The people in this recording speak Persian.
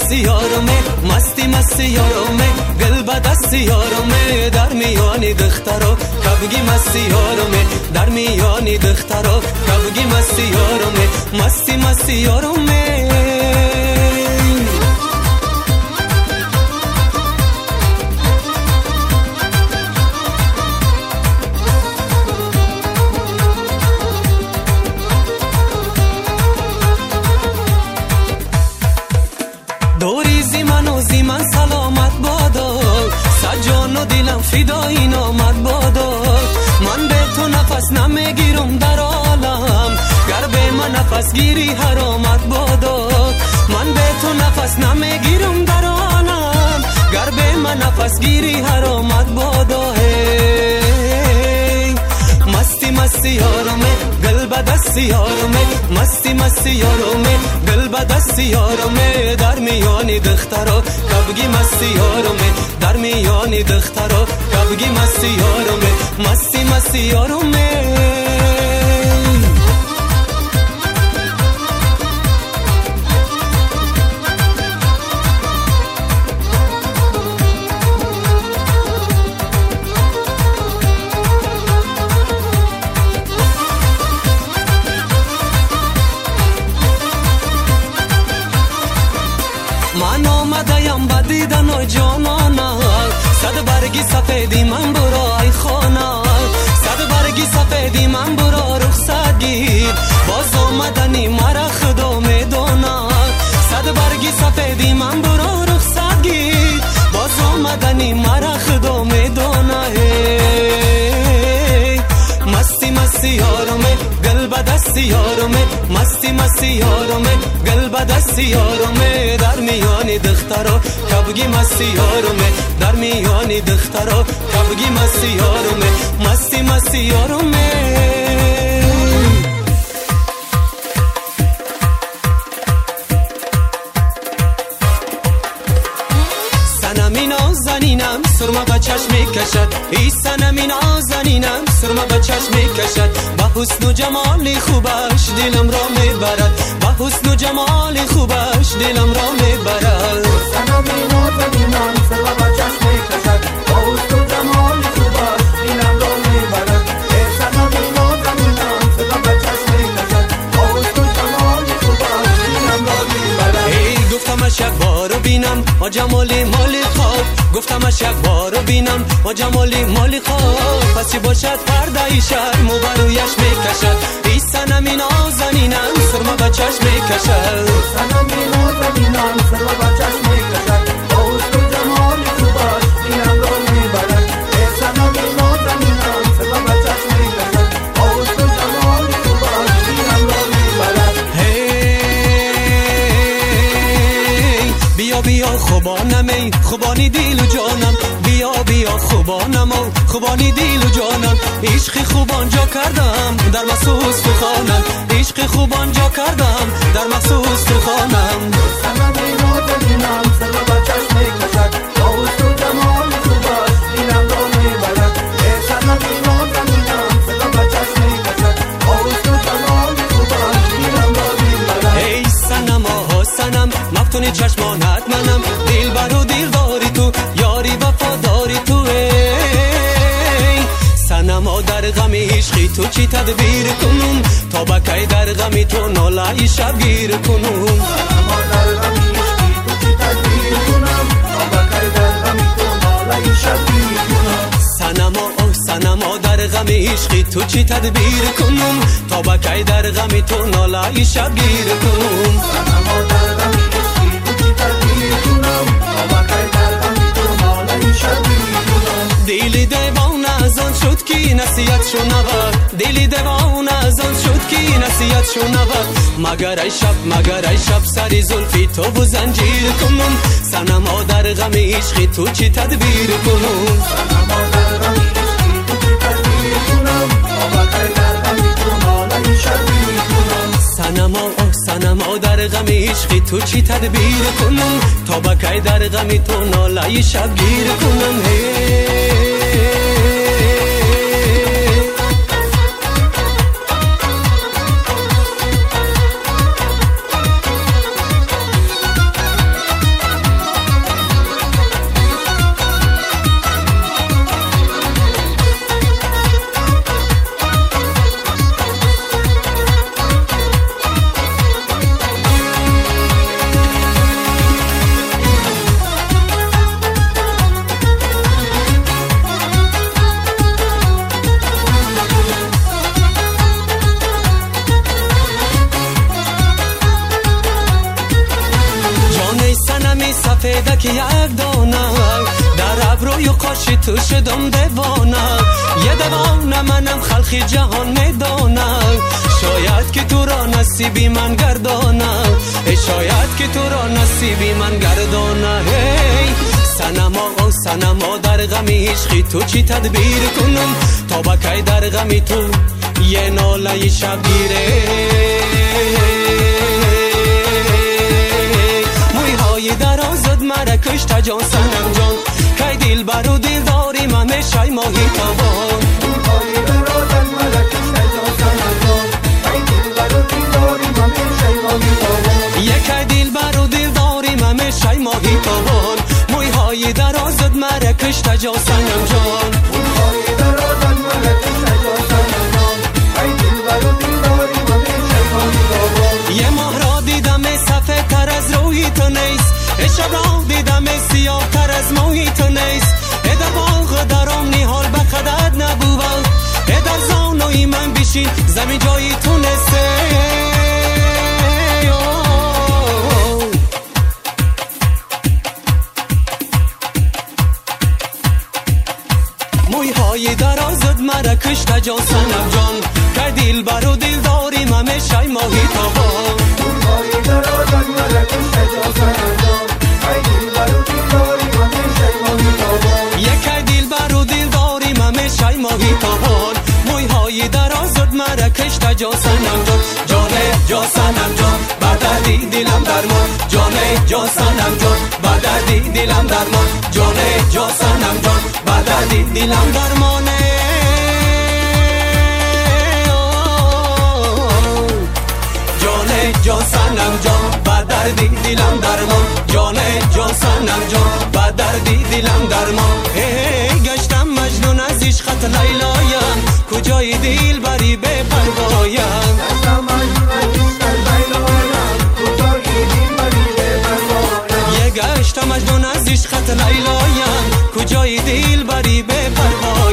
مستی یارمه مستی مستی یارمه گل به دست یارمه در میانی دخترا کبگی مستی یارمه در میانی دخترا کبگی مستی یارمه مستی مستی یارمه دوری زی من سلامت بادا سجان و دلم فدای نامت بادا من به تو نفس نمیگیرم در عالم گر به من نفس گیری حرامت بادا من به تو نفس نمیگیرم در عالم گر به من نفس گیری حرامت بادا مستی مستی یارمه گل به دست یارمه مستی مستی یارمه گل به دست یارمه در میانی دخترا کبگی مستی یارمه در میانی دخترا کبگی مستی یارمه مستی مستی یارمه من آمدیم بدیدن ای جانانا صد برگی سفیدی من برای خانه صد برگی سفیدی من برا رخصت گیر باز آمدنی مرا خدا میدانا صد برگی سفیدی من برا رخصت گیر باز آمدنی مرا خدا میدانا مستی مستی یارمه گل به دست یارمه مستی مستی یارمه گل به دست یارمه در میانی دخترا کبگی مستی یارمه در میانی دخترا کبگی مستی یارمه مستی مستی یارمه سنمی نازنینم سرما به چشم میکشد ای سنمی نازنینم سرما به چشم میکشد با حسن و جمال خوبش دلم را میبرد با حسن و جمال خوبش دلم را میبرد سنمی نازنینم سرما به چشم میکشد با حسن و جمال خوبش دلم را میبرد سنمی نازنینم سرما به چشم میکشد با حسن و جمال خوبش دلم را میبرد ای گفتمش یک بار بینم با جمال مالی خواب گفتمش یک بار بینم با جمال مالی خواب پس چی باشد پرده شرم و برویش میکشد ای سنمی نازنینم سرما به چشم میکشد سنمی نازنینم سرما به چشم میکشد با حسن و جمال خوبش دلم را میبرد سنمی نازنینم سرما به چشم میکشد با حسن و جمال خوبش دلم را میبرد بیا بیا خوبانم خوبانی دیل و جانم بیا بیا خوبانم خوبانی دیل و جانم عشق خوبان جا کردم در مخصوص تو خانم عشق خوبان جا کردم در مخصوص تو خانم سنمی نازنینم سرما به چشم میکشد با حسن و جمال خوبش دلم را میبرد سنمی نازنینم سرما به چشم میکشد با حسن و جمال خوبش دلم را میبرد ای سنم آها سنم مفتون چشمانت منم دل بر و دل داری تو یاری وفاداری تو ای سنما در غم عشقی تو چی تدبیر کنم تا بکی در غم تو نالای شبگیر کنم سنما در غم عشقی تو چی تدبیر کنم تا بکی در غم تو نالای شبگیر کنم سنما او سنما در غم عشقی تو چی تدبیر کنم تا بکی در غم تو نالای شبگیر کنم سنما در غم عشقی تو چی تدبیر کنم تا بکی در غم تو نالای شبگیر کنم دل دیوانه از آن شد که نصیحت شو نود دل دیوانه از آن شد که نصیحت شو نود مگر ای شب سری زلفی تو و زنجیر کنم سنما در غم عشقی تو چی تدبیر کنم سنما در غم عشقی تو چی تدبیر کنم تا بکی در غم تو نالای شبگیر کنم سنما او سنما در غم عشقی تو چی تدبیر کنم تا بکی در غم تو نالای شبگیر کنم عشق تو شدم دیوانه، یه دیوانه منم خلق جهان میدانم. شاید که تو را نصیبی من گردانه، شاید که تو را نصیبی من گردانه. هی سنما سنما در غمی عشقی تو چی تدبیر کنم، تا بکی در غمی تو یه ناله شبیره. موی های درازت مرا کشت جان سنم جان، که دل برو دل داری من میشای ماهی تابان. موی های درازت مرا کشت جان سنم جان، که دل برو دل داری من میشای ماهی تابان. یک دل برو دل داری من میشای ماهی تابان. موی های درازت مرا کشت جان سنم جان، موی های درازت مرا کشت جان سنم جان، که دل برو دل داری من میشای ماهی تابان. یه ماه را دیدم سفید تر از روی تو نیست، شب را دیدم سیاه تر از موی تو نیست. در باغ درام نیحال بقدر نبود، در زانوی من بشین زمین جای تو نسته. موی های درازت مرا کشت جان سنم جان، که دل برو دل داری من میشای ماهی تابان. موی های درازت مرا کشت جان سنم جان، که دل برو دل داری من میشای ماهی تابان. یک دل برو دل داری من میشای ماهی تابان. موی های درازت مرا کشت جان سنم جان، جانه جان سنم جان بدردی دلم درمان. جانه جان سنم جان بدردی دلم درمان. جانه جان سنم جان بدردی دلم درمانه. جانه جان سنم جان بدردی دلم درمان. جانه جان سنم جان بدردی دلم درمان. هی گشتم مجنون از عشقت لیلایم، کجای دل بری به پروایم. گشتم مجنون از عشقت لیلایم، کجای دل بری به پروایم. یه گشتم مجنون از عشقت لیلایم، کجای دل بری به پروایم.